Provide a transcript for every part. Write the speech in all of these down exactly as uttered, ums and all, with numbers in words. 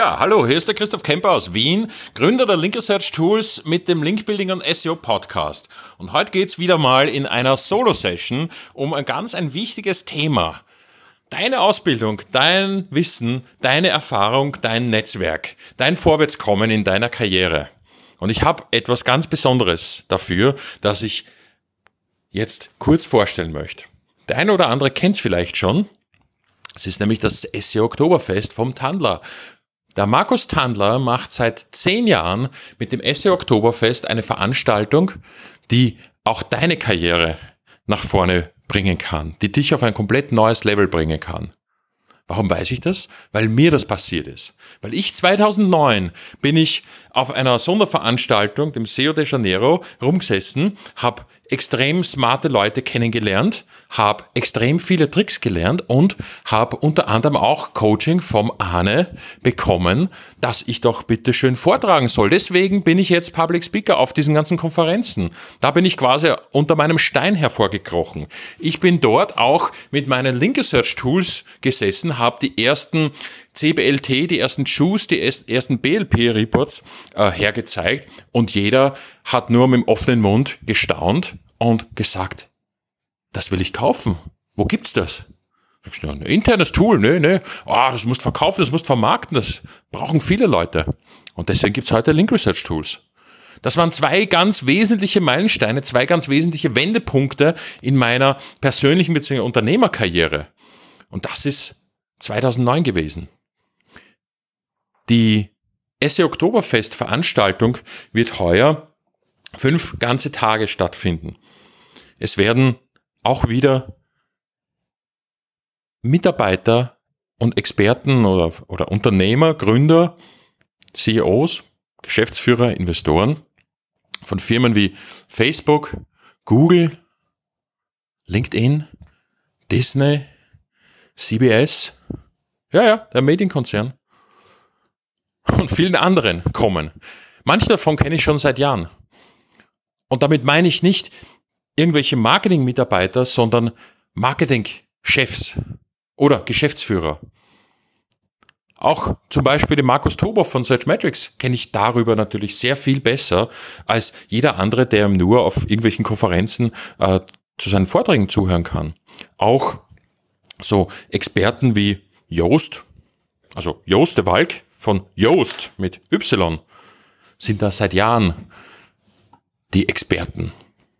Ja, hallo, hier ist der Christoph Kemper aus Wien, Gründer der Link Research Tools mit dem Linkbuilding und S E O Podcast. Und heute geht's wieder mal in einer Solo-Session um ein ganz ein wichtiges Thema. Deine Ausbildung, dein Wissen, deine Erfahrung, dein Netzwerk, dein Vorwärtskommen in deiner Karriere. Und ich habe etwas ganz Besonderes dafür, das ich jetzt kurz vorstellen möchte. Der eine oder andere kennt es vielleicht schon. Es ist nämlich das S E O Oktoberfest vom Tandler. Der Markus Tandler macht seit zehn Jahren mit dem S E O Oktoberfest eine Veranstaltung, die auch deine Karriere nach vorne bringen kann, die dich auf ein komplett neues Level bringen kann. Warum weiß ich das? Weil mir das passiert ist. Weil ich zweitausendneun bin ich auf einer Sonderveranstaltung, dem Rio de Janeiro, rumgesessen, habe extrem smarte Leute kennengelernt, habe extrem viele Tricks gelernt und habe unter anderem auch Coaching vom Arne bekommen, dass ich doch bitte schön vortragen soll. Deswegen bin ich jetzt Public Speaker auf diesen ganzen Konferenzen. Da bin ich quasi unter meinem Stein hervorgekrochen. Ich bin dort auch mit meinen Link Research Tools gesessen, habe die ersten C B L T, die ersten Juice, die ersten B L P-Reports äh, hergezeigt und jeder hat nur mit dem offenen Mund gestaunt und gesagt, das will ich kaufen. Wo gibt's das? Sagst du, ein internes Tool? Nee, nee. Ah, das musst verkaufen, das musst vermarkten, das brauchen viele Leute. Und deswegen gibt's heute Link Research Tools. Das waren zwei ganz wesentliche Meilensteine, zwei ganz wesentliche Wendepunkte in meiner persönlichen bzw. Unternehmerkarriere. Und das ist zweitausendneun gewesen. Die S E O Oktoberfest Veranstaltung wird heuer fünf ganze Tage stattfinden. Es werden auch wieder Mitarbeiter und Experten oder, oder Unternehmer, Gründer, C E Os, Geschäftsführer, Investoren von Firmen wie Facebook, Google, LinkedIn, Disney, C B S, ja, ja, der Medienkonzern und vielen anderen kommen. Manche davon kenne ich schon seit Jahren. Und damit meine ich nicht irgendwelche Marketing-Mitarbeiter, sondern Marketing-Chefs oder Geschäftsführer. Auch zum Beispiel den Markus Tober von Searchmetrics kenne ich darüber natürlich sehr viel besser als jeder andere, der nur auf irgendwelchen Konferenzen äh, zu seinen Vorträgen zuhören kann. Auch so Experten wie Joost, also Joost de Walk von Joost mit Y, sind da seit Jahren die Experten.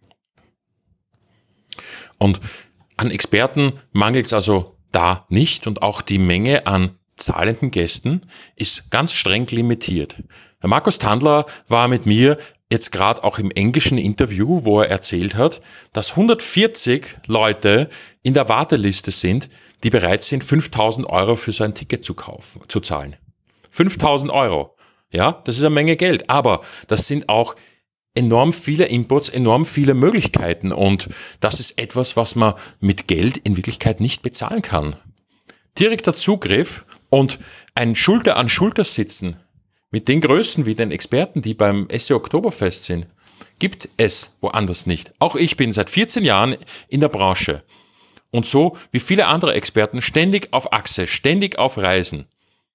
Und an Experten mangelt es also da nicht und auch die Menge an zahlenden Gästen ist ganz streng limitiert. Der Markus Tandler war mit mir jetzt gerade auch im englischen Interview, wo er erzählt hat, dass hundertvierzig Leute in der Warteliste sind, die bereit sind, fünftausend Euro für so ein Ticket zu kaufen, zu zahlen. fünftausend Euro. Ja, das ist eine Menge Geld, aber das sind auch enorm viele Inputs, enorm viele Möglichkeiten und das ist etwas, was man mit Geld in Wirklichkeit nicht bezahlen kann. Direkter Zugriff und ein Schulter an Schulter sitzen mit den Größen wie den Experten, die beim S E O Oktoberfest sind, gibt es woanders nicht. Auch ich bin seit vierzehn Jahren in der Branche und so wie viele andere Experten ständig auf Achse, ständig auf Reisen.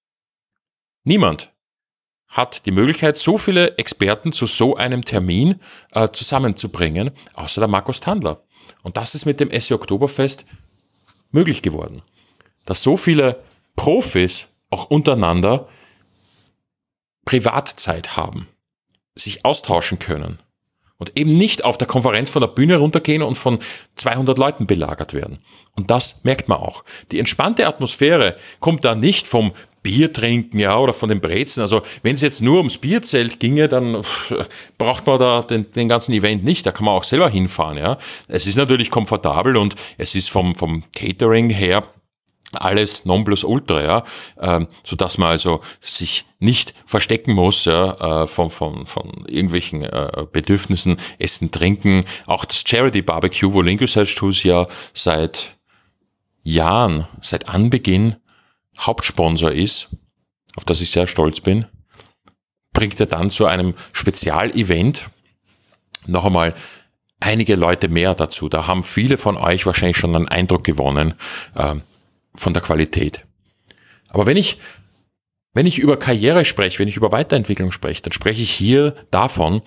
Niemand hat die Möglichkeit, so viele Experten zu so einem Termin äh, zusammenzubringen, außer der Markus Tandler. Und das ist mit dem S E O Oktoberfest möglich geworden. Dass so viele Profis auch untereinander Privatzeit haben, sich austauschen können und eben nicht auf der Konferenz von der Bühne runtergehen und von zweihundert Leuten belagert werden. Und das merkt man auch. Die entspannte Atmosphäre kommt da nicht vom Bier trinken, ja, oder von den Brezen. Also wenn es jetzt nur ums Bierzelt ginge, dann pff, braucht man da den, den ganzen Event nicht. Da kann man auch selber hinfahren, ja. Es ist natürlich komfortabel und es ist vom, vom Catering her alles Nonplusultra, ja, ähm, so dass man also sich nicht verstecken muss, ja, äh, von von von irgendwelchen äh, Bedürfnissen, Essen, Trinken. Auch das Charity Barbecue, wo Link Research Tools ja seit Jahren, seit Anbeginn Hauptsponsor ist, auf das ich sehr stolz bin, bringt er dann zu einem Spezialevent noch einmal einige Leute mehr dazu. Da haben viele von euch wahrscheinlich schon einen Eindruck gewonnen, äh, von der Qualität. Aber wenn ich Wenn ich über Karriere spreche, wenn ich über Weiterentwicklung spreche, dann spreche ich hier davon,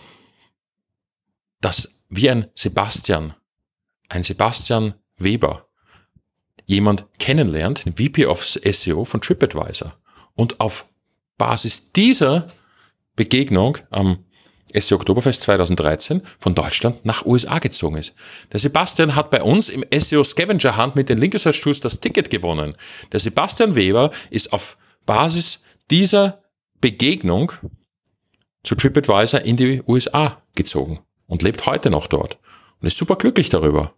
dass wie ein Sebastian, ein Sebastian Weber, jemand kennenlernt, den V P of S E O von TripAdvisor, und auf Basis dieser Begegnung am S E O Oktoberfest zweitausenddreizehn von Deutschland nach U S A gezogen ist. Der Sebastian hat bei uns im S E O Scavenger Hunt mit den Link Research Tools das Ticket gewonnen. Der Sebastian Weber ist auf Basis dieser Begegnung zu TripAdvisor in die U S A gezogen und lebt heute noch dort und ist super glücklich darüber.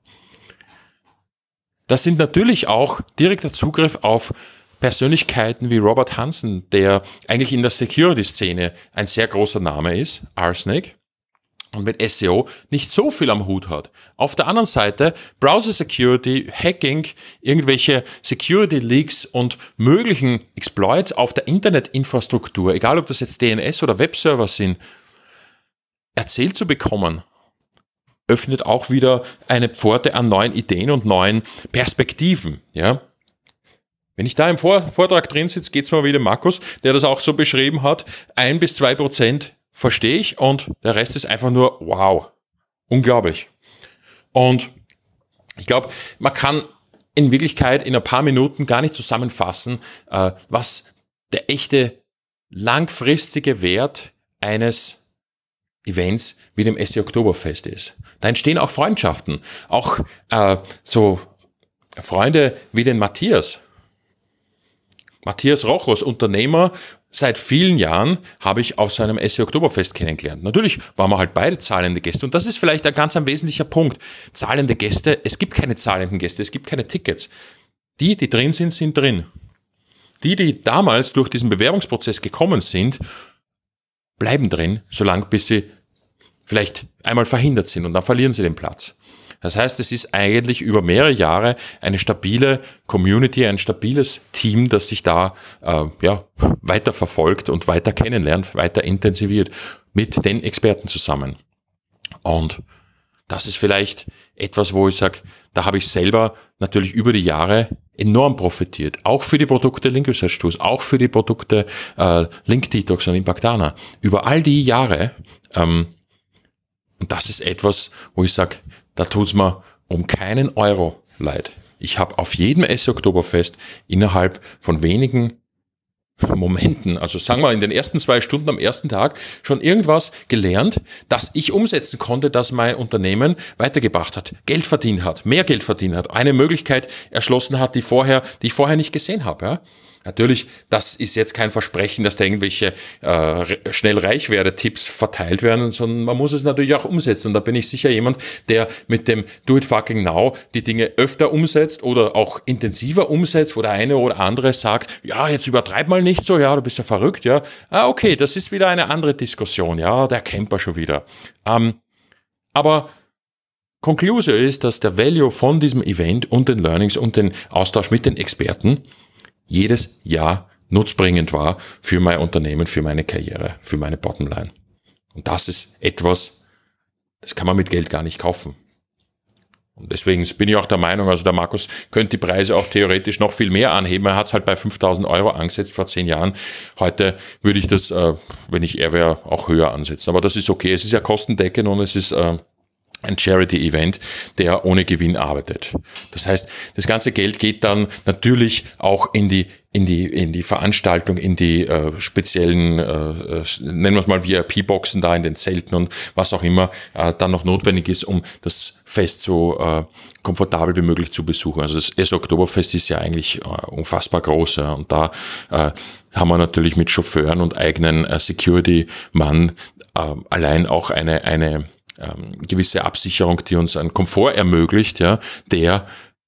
Das sind natürlich auch direkter Zugriff auf Persönlichkeiten wie Robert Hansen, der eigentlich in der Security-Szene ein sehr großer Name ist, Arsenic, und mit S E O nicht so viel am Hut hat. Auf der anderen Seite Browser Security, Hacking, irgendwelche Security Leaks und möglichen Exploits auf der Internetinfrastruktur, egal ob das jetzt D N S oder Webserver sind, erzählt zu bekommen, öffnet auch wieder eine Pforte an neuen Ideen und neuen Perspektiven, ja. Wenn ich da im Vortrag drin sitze, geht's mal wieder Markus, der das auch so beschrieben hat, ein bis zwei Prozent verstehe ich und der Rest ist einfach nur wow, unglaublich. Und ich glaube, man kann in Wirklichkeit in ein paar Minuten gar nicht zusammenfassen, was der echte langfristige Wert eines Events wie dem S E O Oktoberfest ist. Da entstehen auch Freundschaften, auch äh, so Freunde wie den Matthias. Matthias Rochos, Unternehmer, seit vielen Jahren habe ich auf seinem S E O Oktoberfest kennengelernt. Natürlich waren wir halt beide zahlende Gäste und das ist vielleicht ein ganz ein wesentlicher Punkt. Zahlende Gäste, es gibt keine zahlenden Gäste, es gibt keine Tickets. Die, die drin sind, sind drin. Die, die damals durch diesen Bewerbungsprozess gekommen sind, bleiben drin, solange bis sie vielleicht einmal verhindert sind und dann verlieren sie den Platz. Das heißt, es ist eigentlich über mehrere Jahre eine stabile Community, ein stabiles Team, das sich da äh, ja, weiter verfolgt und weiter kennenlernt, weiter intensiviert mit den Experten zusammen. Und das ist vielleicht etwas, wo ich sage, da habe ich selber natürlich über die Jahre enorm profitiert. Auch für die Produkte Link Research Tools, auch für die Produkte äh, Link Detox und Impactana. Über all die Jahre. Ähm, und das ist etwas, wo ich sage, da tut's mir um keinen Euro leid. Ich habe auf jedem S E O Oktoberfest innerhalb von wenigen Momenten, also sagen wir in den ersten zwei Stunden am ersten Tag, schon irgendwas gelernt, das ich umsetzen konnte, das mein Unternehmen weitergebracht hat, Geld verdient hat, mehr Geld verdient hat, eine Möglichkeit erschlossen hat, die vorher, die ich vorher nicht gesehen habe. Ja? Natürlich, das ist jetzt kein Versprechen, dass da irgendwelche äh, schnell reich werde Tipps verteilt werden, sondern man muss es natürlich auch umsetzen. Und da bin ich sicher jemand, der mit dem Do It Fucking Now die Dinge öfter umsetzt oder auch intensiver umsetzt, wo der eine oder andere sagt, ja, jetzt übertreib mal nicht so, ja, du bist ja verrückt, ja. Ah, okay, das ist wieder eine andere Diskussion, ja, der Camper schon wieder. Ähm, aber Conclusio ist, dass der Value von diesem Event und den Learnings und den Austausch mit den Experten jedes Jahr nutzbringend war für mein Unternehmen, für meine Karriere, für meine Bottomline. Und das ist etwas, das kann man mit Geld gar nicht kaufen. Und deswegen bin ich auch der Meinung, also der Markus könnte die Preise auch theoretisch noch viel mehr anheben. Er hat es halt bei fünftausend Euro angesetzt vor zehn Jahren. Heute würde ich das, äh, wenn ich er wäre, auch höher ansetzen. Aber das ist okay. Es ist ja kostendeckend und es ist äh, ein Charity-Event, der ohne Gewinn arbeitet. Das heißt, das ganze Geld geht dann natürlich auch in die in die in die Veranstaltung, in die äh, speziellen, äh, nennen wir es mal V I P-Boxen da in den Zelten und was auch immer äh, dann noch notwendig ist, um das Fest so äh, komfortabel wie möglich zu besuchen. Also das S E O Oktoberfest ist ja eigentlich äh, unfassbar groß, ja, und da äh, haben wir natürlich mit Chauffeuren und eigenen äh, Security-Mann äh, allein auch eine eine ähm, gewisse Absicherung, die uns einen Komfort ermöglicht, ja, der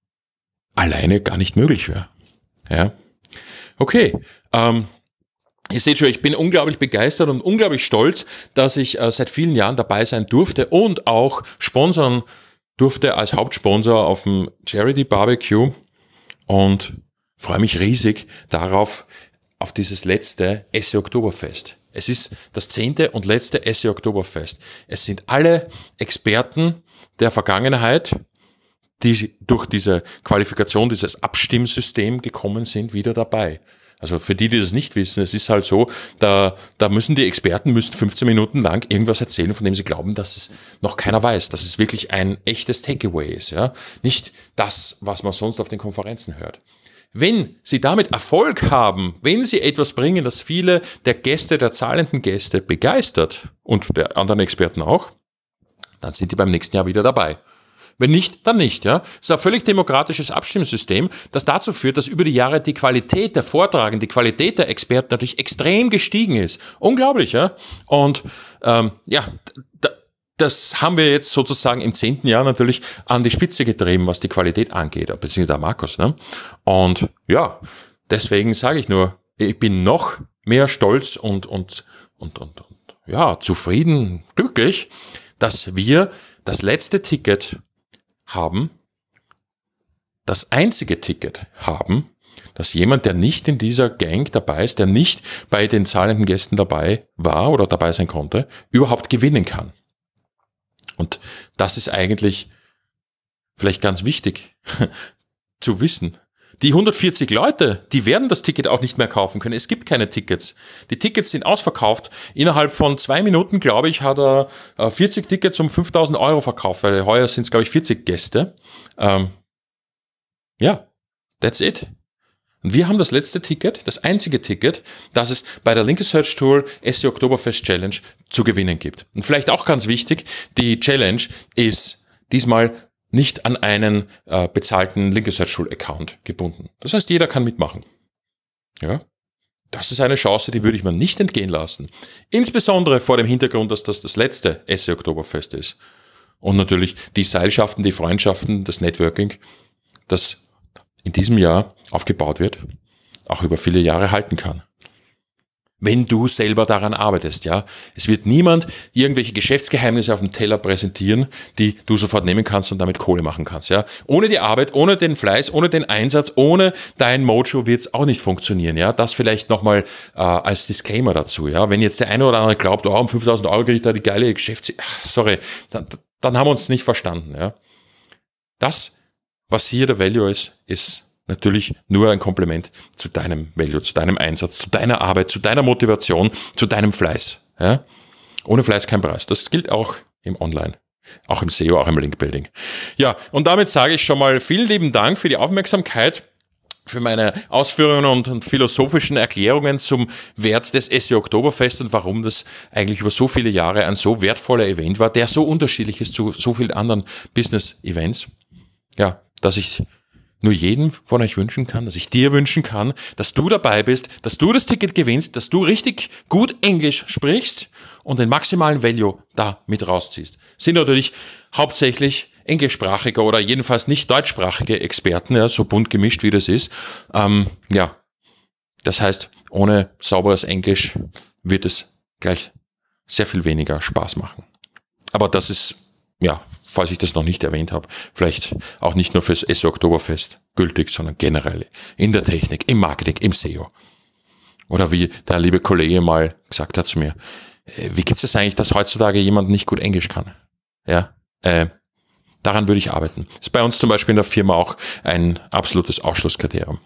alleine gar nicht möglich wäre. Ja. Okay, ähm, ihr seht schon, ich bin unglaublich begeistert und unglaublich stolz, dass ich äh, seit vielen Jahren dabei sein durfte und auch sponsern durfte als Hauptsponsor auf dem Charity Barbecue und freue mich riesig darauf, auf dieses letzte S E O Oktoberfest. Es ist das zehnte und letzte S E O Oktoberfest. Es sind alle Experten der Vergangenheit, die durch diese Qualifikation, dieses Abstimmsystem gekommen sind, wieder dabei. Also für die, die das nicht wissen, es ist halt so, da, da müssen die Experten müssen fünfzehn Minuten lang irgendwas erzählen, von dem sie glauben, dass es noch keiner weiß, dass es wirklich ein echtes Takeaway ist, ja. Nicht das, was man sonst auf den Konferenzen hört. Wenn sie damit Erfolg haben, wenn sie etwas bringen, das viele der Gäste, der zahlenden Gäste begeistert und der anderen Experten auch, dann sind die beim nächsten Jahr wieder dabei. Wenn nicht, dann nicht, ja. Es ist ein völlig demokratisches Abstimmungssystem, das dazu führt, dass über die Jahre die Qualität der Vortragenden, die Qualität der Experten natürlich extrem gestiegen ist. Unglaublich, ja. Und ähm, ja, d- das haben wir jetzt sozusagen im zehnten Jahr natürlich an die Spitze getrieben, was die Qualität angeht, beziehungsweise der Markus, ne? Und ja, deswegen sage ich nur, ich bin noch mehr stolz und und und und, und ja, zufrieden, glücklich, dass wir das letzte Ticket haben, das einzige Ticket haben, dass jemand, der nicht in dieser Gang dabei ist, der nicht bei den zahlenden Gästen dabei war oder dabei sein konnte, überhaupt gewinnen kann. Und das ist eigentlich vielleicht ganz wichtig zu wissen. Die hundertvierzig Leute, die werden das Ticket auch nicht mehr kaufen können. Es gibt keine Tickets. Die Tickets sind ausverkauft. Innerhalb von zwei Minuten, glaube ich, hat er vierzig Tickets um fünftausend Euro verkauft, weil heuer sind es, glaube ich, vierzig Gäste. Ähm, ja, that's it. Und wir haben das letzte Ticket, das einzige Ticket, das es bei der Linke Search Tool S E O Oktoberfest Challenge zu gewinnen gibt. Und vielleicht auch ganz wichtig, die Challenge ist diesmal nicht an einen äh, bezahlten Linke Search Tool Account gebunden. Das heißt, jeder kann mitmachen. Ja, das ist eine Chance, die würde ich mir nicht entgehen lassen. Insbesondere vor dem Hintergrund, dass das das letzte S E O Oktoberfest ist. Und natürlich die Seilschaften, die Freundschaften, das Networking, das in diesem Jahr aufgebaut wird, auch über viele Jahre halten kann. Wenn du selber daran arbeitest, ja. Es wird niemand irgendwelche Geschäftsgeheimnisse auf dem Teller präsentieren, die du sofort nehmen kannst und damit Kohle machen kannst, ja. Ohne die Arbeit, ohne den Fleiß, ohne den Einsatz, ohne dein Mojo wird es auch nicht funktionieren, ja. Das vielleicht nochmal äh, als Disclaimer dazu, ja. Wenn jetzt der eine oder andere glaubt, oh, um fünftausend Euro kriege ich da die geile Geschäfts... Ach, sorry, dann, dann haben wir uns nicht verstanden, ja. Das, was hier der Value ist, ist natürlich nur ein Kompliment zu deinem Value, zu deinem Einsatz, zu deiner Arbeit, zu deiner Motivation, zu deinem Fleiß. Ja? Ohne Fleiß kein Preis. Das gilt auch im Online, auch im S E O, auch im Linkbuilding. Ja, und damit sage ich schon mal vielen lieben Dank für die Aufmerksamkeit, für meine Ausführungen und, und philosophischen Erklärungen zum Wert des S E O Oktoberfest und warum das eigentlich über so viele Jahre ein so wertvoller Event war, der so unterschiedlich ist zu so vielen anderen Business-Events. Ja, dass ich nur jedem von euch wünschen kann, dass ich dir wünschen kann, dass du dabei bist, dass du das Ticket gewinnst, dass du richtig gut Englisch sprichst und den maximalen Value da mit rausziehst. Sind natürlich hauptsächlich englischsprachige oder jedenfalls nicht deutschsprachige Experten, ja, so bunt gemischt wie das ist. Ähm, ja, das heißt, ohne sauberes Englisch wird es gleich sehr viel weniger Spaß machen. Aber das ist, ja, falls ich das noch nicht erwähnt habe, vielleicht auch nicht nur fürs S E O Oktoberfest gültig, sondern generell in der Technik, im Marketing, im S E O. Oder wie der liebe Kollege mal gesagt hat zu mir, wie gibt es das eigentlich, dass heutzutage jemand nicht gut Englisch kann? Ja, äh, daran würde ich arbeiten. Das ist bei uns zum Beispiel in der Firma auch ein absolutes Ausschlusskriterium.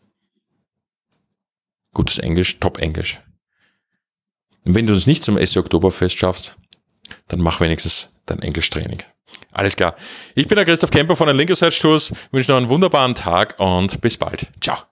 Gutes Englisch, Top-Englisch. Und wenn du das nicht zum S E O Oktoberfest schaffst, dann mach wenigstens dein Englischtraining. Alles klar. Ich bin der Christoph Kemper von den Linke Search Tools. Ich wünsche noch einen wunderbaren Tag und bis bald. Ciao.